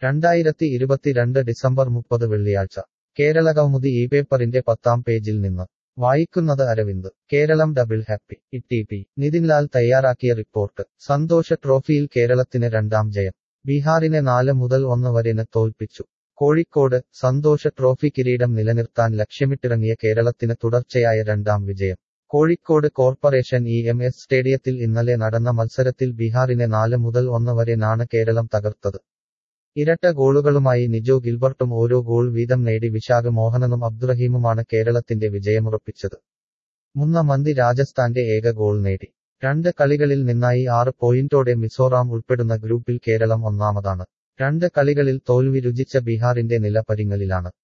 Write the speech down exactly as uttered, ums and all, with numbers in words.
രണ്ടായിരത്തി ഇരുപത്തിരണ്ട് ഡിസംബർ മുപ്പത് വെള്ളിയാഴ്ച കേരളകൗമുദി ഈ പേപ്പറിന്റെ പത്താം പേജിൽ നിന്ന് വായിക്കുന്നത് Aravind. Keralam double happy. E P Nithinlal തയ്യാറാക്കിയ റിപ്പോർട്ട്. സന്തോഷ ട്രോഫിയിൽ കേരളത്തിന് രണ്ടാം ജയം. ബീഹാറിനെ നാല് മുതൽ ഒന്ന് വരെന് തോൽപ്പിച്ചു. കോഴിക്കോട്. സന്തോഷ ട്രോഫി കിരീടം നിലനിർത്താൻ ലക്ഷ്യമിട്ടിറങ്ങിയ കേരളത്തിന് തുടർച്ചയായ രണ്ടാം വിജയം. Kozhikode corporation E M S സ്റ്റേഡിയത്തിൽ ഇന്നലെ നടന്ന മത്സരത്തിൽ ബീഹാറിനെ നാല് മുതൽ ഒന്ന് വരെനാണ് കേരളം തകർത്തത്. ഇരട്ട ഗോളുകളുമായി നിജോ ഗിൽബർട്ടും ഓരോ ഗോൾ വീതം നേടി വിശാഖ് മോഹനനും അബ്ദുറഹീമുമാണ് കേരളത്തിന്റെ വിജയമുറപ്പിച്ചത്. മുന്ന മന്തി രാജസ്ഥാന്റെ ഏക ഗോൾ നേടി. രണ്ട് കളികളിൽ നിന്നായി ആറ് പോയിന്റോടെ മിസോറാം ഉൾപ്പെടുന്ന ഗ്രൂപ്പിൽ കേരളം ഒന്നാമതാണ്. രണ്ട് കളികളിൽ തോൽവി രുചിച്ച ബീഹാറിന്റെ നില പരിങ്ങലിലാണ്.